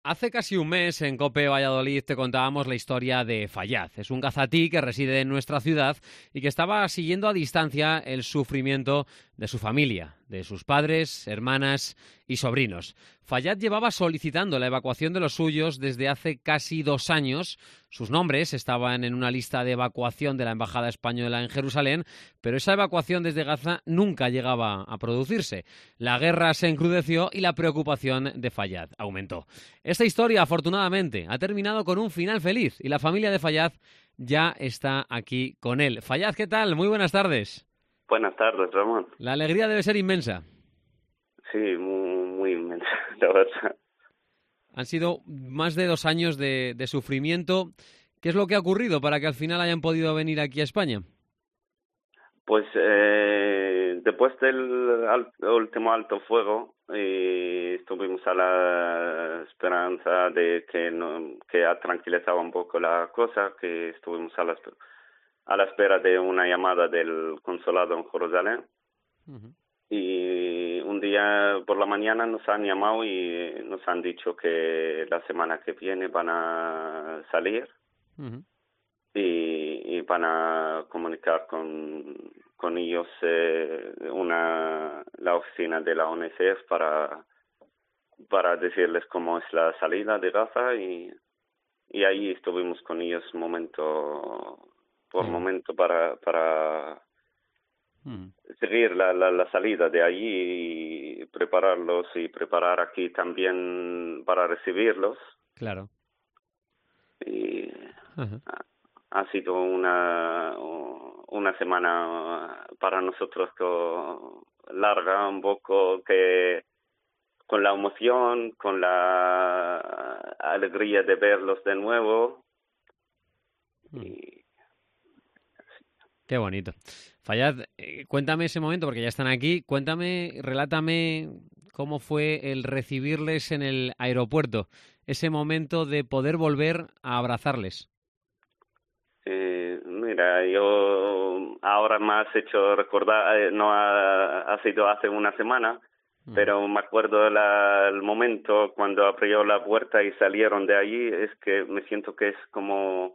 Hace casi un mes en COPE Valladolid te contábamos la historia de Fayad. Es un gazatí que reside en nuestra ciudad y que estaba siguiendo a distancia el sufrimiento de su familia, de sus padres, hermanas y sobrinos. Fayad llevaba solicitando la evacuación de los suyos desde hace casi 2 años. Sus nombres estaban en una lista de evacuación de la Embajada Española en Jerusalén, pero esa evacuación desde Gaza nunca llegaba a producirse. La guerra se encrudeció y la preocupación de Fayad aumentó. Esta historia, afortunadamente, ha terminado con un final feliz y la familia de Fayad ya está aquí con él. Fayad, ¿qué tal? Muy buenas tardes. Buenas tardes, Ramón. La alegría debe ser inmensa. Sí, muy inmensa, la verdad. Han sido más de 2 años de sufrimiento. ¿Qué es lo que ha ocurrido para que al final hayan podido venir aquí a España? Pues después del último alto fuego, estuvimos a la esperanza de que ha tranquilizado un poco la cosa, que estuvimos a la espera de una llamada del consulado en Jerusalén. Uh-huh. Y un día por la mañana nos han llamado y nos han dicho que la semana que viene van a salir. Uh-huh. Y van a comunicar con ellos la oficina de la UNICEF para decirles cómo es la salida de Gaza y ahí estuvimos con ellos momento por Qué bueno. momento para Uh-huh. seguir la salida de allí y prepararlos y preparar aquí también para recibirlos. Claro. Y Uh-huh. ha sido una semana para nosotros larga, un poco que con la emoción, con la alegría de verlos de nuevo. Uh-huh. Y Qué bonito. Fayad, cuéntame ese momento, porque ya están aquí. Cuéntame, relátame cómo fue el recibirles en el aeropuerto. Ese momento de poder volver a abrazarles. mira, yo ahora me has hecho recordar, no ha sido hace una semana, Uh-huh. pero me acuerdo el momento cuando abrió la puerta y salieron de allí, es que me siento que es como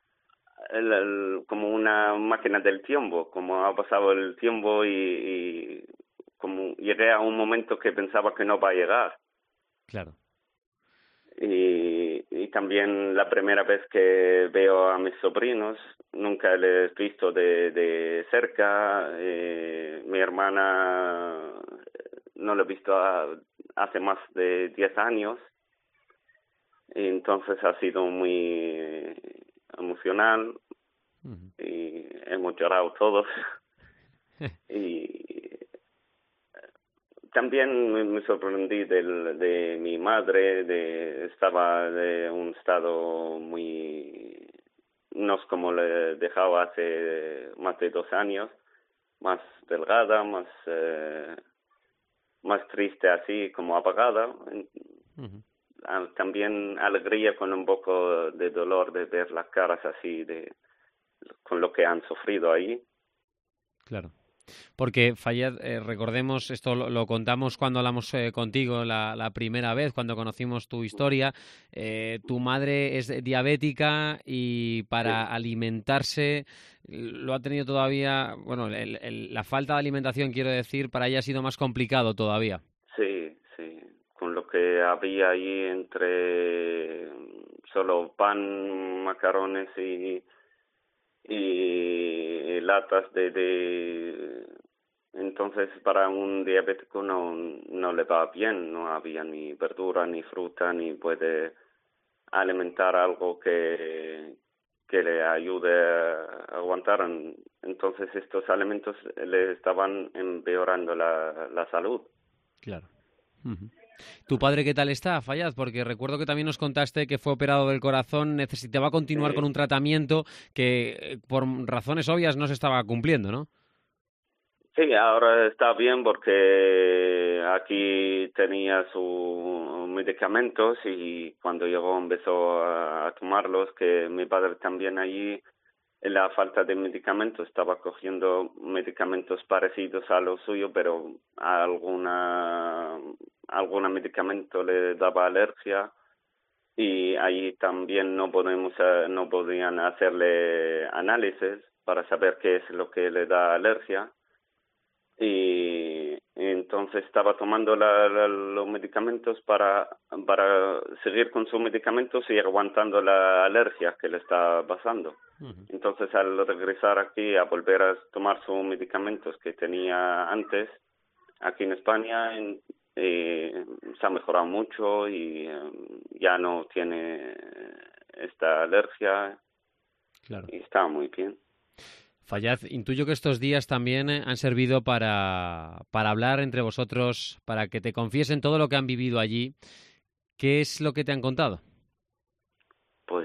como una máquina del tiempo, como ha pasado el tiempo y como llegué a un momento que pensaba que no va a llegar. Claro. Y también la primera vez que veo a mis sobrinos, nunca les he visto de cerca. Mi hermana no la he visto hace más de 10 años. Y entonces ha sido muy emocional Uh-huh. y hemos llorado todos. Y también me sorprendí de mi madre, estaba de un estado no es como le dejaba hace más de 2 años, más delgada, más triste así, como apagada. Uh-huh. También alegría con un poco de dolor de ver las caras así con lo que han sufrido ahí. Claro. Porque Fayad, recordemos, esto lo contamos cuando hablamos contigo la primera vez, cuando conocimos tu historia. Tu madre es diabética y para Sí, alimentarse lo ha tenido todavía, bueno, la falta de alimentación, quiero decir, para ella ha sido más complicado todavía. sí, sí. Con lo que había ahí entre solo pan, macarrones y latas entonces para un diabético no le va bien, no había ni verdura ni fruta ni puede alimentar algo que le ayude a aguantar. Entonces estos alimentos le estaban empeorando la salud. Claro. Ujú. ¿Tu padre qué tal está, Fayad? Porque recuerdo que también nos contaste que fue operado del corazón, necesitaba continuar con Sí, un tratamiento que por razones obvias no se estaba cumpliendo, ¿no? sí, ahora está bien porque aquí tenía sus medicamentos y cuando llegó empezó a tomarlos, que mi padre también allí en la falta de medicamentos estaba cogiendo medicamentos parecidos a lo suyo, pero alguna medicamento le daba alergia y ahí también no podían hacerle análisis para saber qué es lo que le da alergia. Y entonces estaba tomando los medicamentos para seguir con sus medicamentos y aguantando la alergia que le está pasando. Ujú. Entonces, al regresar aquí a volver a tomar sus medicamentos que tenía antes aquí en España, se ha mejorado mucho y ya no tiene esta alergia Claro. y está muy bien. Fayaz, intuyo que estos días también han servido para hablar entre vosotros, para que te confiesen todo lo que han vivido allí. ¿Qué es lo que te han contado? Pues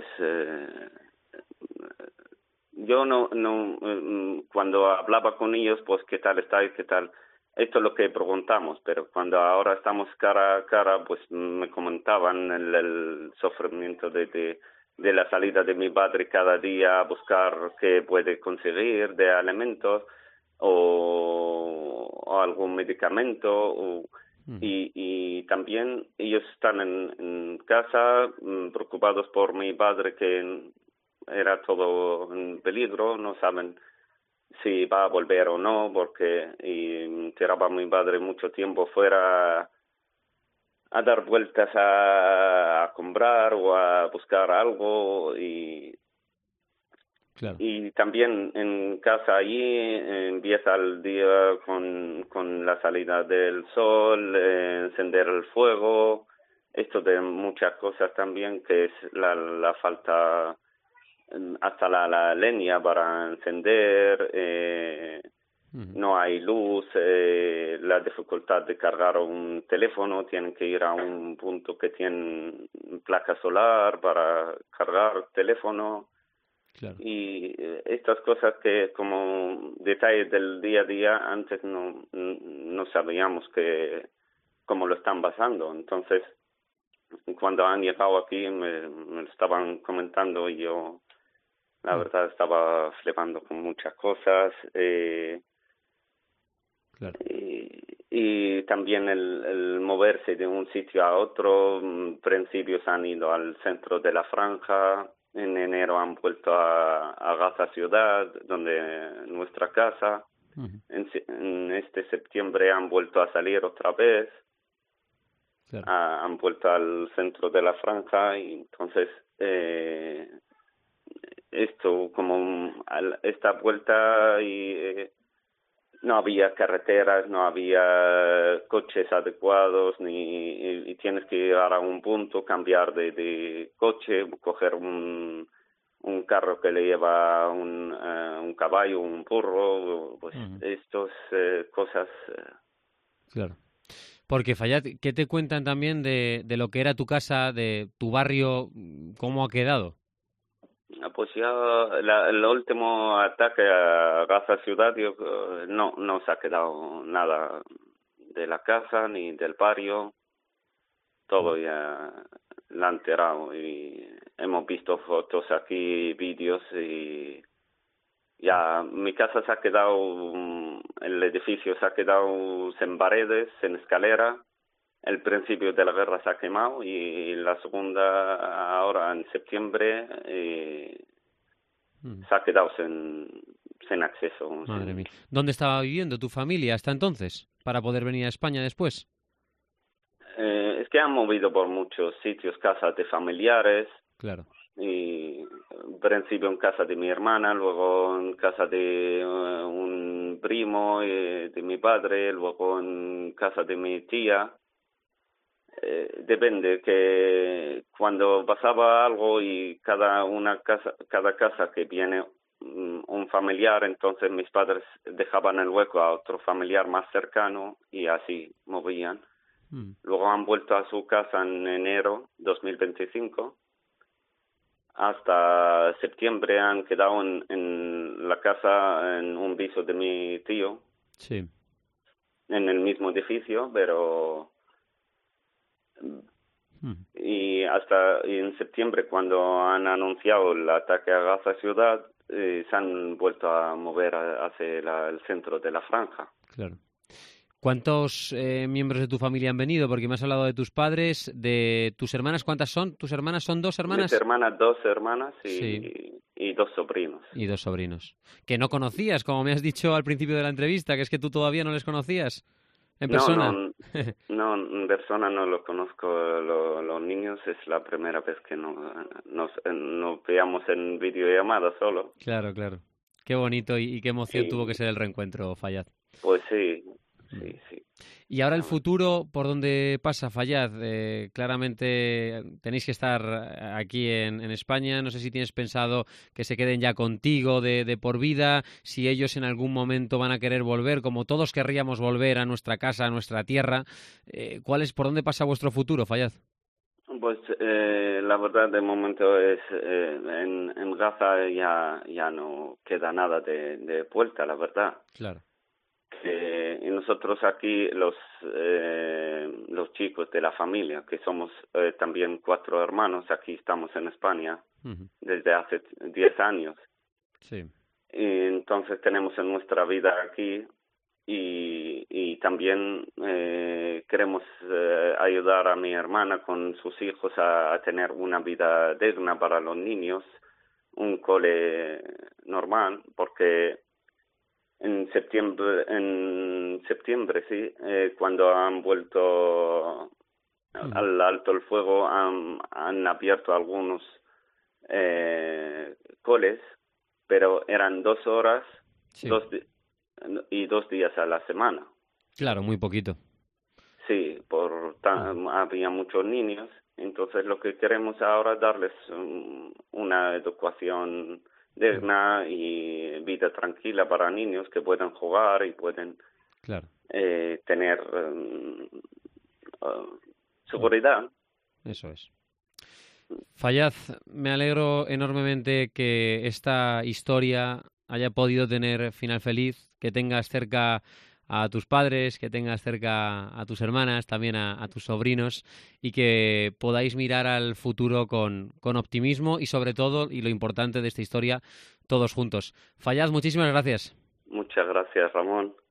yo cuando hablaba con ellos, pues qué tal estáis, qué tal. Esto es lo que preguntamos, pero cuando ahora estamos cara a cara, pues me comentaban el sufrimiento de la salida de mi padre cada día a buscar qué puede conseguir de alimentos o algún medicamento. Ujú. Y también ellos están en casa preocupados por mi padre que era todo en peligro, no saben si va a volver o no, porque tiraba mi padre mucho tiempo fuera a dar vueltas a comprar o a buscar algo Claro. y también en casa allí empieza el día con la salida del sol, encender el fuego, esto de muchas cosas también que es la falta hasta la leña para encender, Ujú. no hay luz, la dificultad de cargar un teléfono, tienen que ir a un punto que tiene placa solar para cargar teléfono Claro. y estas cosas que como detalles del día a día antes no sabíamos que cómo lo están pasando. Entonces, cuando han llegado aquí me lo estaban comentando y yo la Mm. verdad estaba flipando con muchas cosas Claro. y también el moverse de un sitio a otro. Principios han ido al centro de la franja, en enero han vuelto a Gaza ciudad, donde nuestra casa. Ujú. En este septiembre han vuelto a salir otra vez, Claro. han vuelto al centro de la franja y entonces esto como esta vuelta y no había carreteras, no había coches adecuados, y tienes que llegar a un punto, cambiar de coche, coger un carro que le lleva un caballo, un burro, pues Ujú. estas cosas. Claro. Porque, Fayad, ¿qué te cuentan también de lo que era tu casa, de tu barrio, cómo ha quedado? Pues ya el último ataque a Gaza ciudad, no se ha quedado nada de la casa ni del barrio, Mm. todo ya la han tirado y hemos visto fotos aquí, vídeos y ya mi casa se ha quedado, el edificio se ha quedado sin paredes, sin escalera. El principio de la guerra se ha quemado y la segunda ahora en septiembre Mm. se ha quedado sin acceso. Madre mía. ¿Dónde estaba viviendo tu familia hasta entonces? Para poder venir a España después. Es que han movido por muchos sitios, casas de familiares, Claro. y en principio en casa de mi hermana, luego en casa de un primo de mi padre, luego en casa de mi tía. Depende que cuando pasaba algo y cada casa que viene un familiar, entonces mis padres dejaban el hueco a otro familiar más cercano y así movían. Mm. Luego han vuelto a su casa en enero 2025. Hasta septiembre han quedado en la casa en un piso de mi tío, Sí. en el mismo edificio, pero Mm. y en septiembre cuando han anunciado el ataque a Gaza ciudad, se han vuelto a mover hacia el centro de la franja. Claro. ¿Cuántos miembros de tu familia han venido? Porque me has hablado de tus padres, de tus hermanas. ¿Cuántas son? ¿Tus hermanas son dos Mis hermanas? hermanas, dos hermanas Sí, y dos sobrinos. y dos sobrinos. Que no conocías, como me has dicho al principio de la entrevista, que es que tú todavía no les conocías en No, persona. no, no, en persona no los conozco. Los niños es la primera vez que nos veamos en videollamada solo. Claro, claro. Qué bonito y qué emoción tuvo que Y ser el reencuentro, Fayad. pues sí, Mm. sí, sí. Y ahora el La verdad. futuro, ¿por dónde pasa, Fayad? Claramente tenéis que estar aquí en España. No sé si tienes pensado que se queden ya contigo de por vida, si ellos en algún momento van a querer volver, como todos querríamos volver a nuestra casa, a nuestra tierra. ¿Por dónde pasa vuestro futuro, Fayad? Pues la verdad de momento es en Gaza ya no queda nada de vuelta, la verdad. Claro. Y nosotros aquí los chicos de la familia, que somos también 4 hermanos, aquí estamos en España Ujú. desde hace 10 años. Sí, Y entonces tenemos en nuestra vida aquí y también queremos ayudar a mi hermana con sus hijos a tener una vida digna para los niños, un cole normal, porque en septiembre sí, cuando han vuelto ujú. al alto el fuego, han abierto algunos coles, pero eran 2 horas Sí, y 2 días a la semana. claro, muy poquito. Sí, Ujú. había muchos niños, entonces lo que queremos ahora es darles una educación Ujú. digna y vida tranquila para niños que puedan jugar y pueden Claro. tener Ujú. seguridad. Eso es. Fayaz, me alegro enormemente que esta historia haya podido tener final feliz, que tengas cerca a tus padres, que tengas cerca a tus hermanas, también a tus sobrinos y que podáis mirar al futuro con optimismo y sobre todo, y lo importante de esta historia, todos juntos. Fayaz, muchísimas gracias. Muchas gracias, Ramón.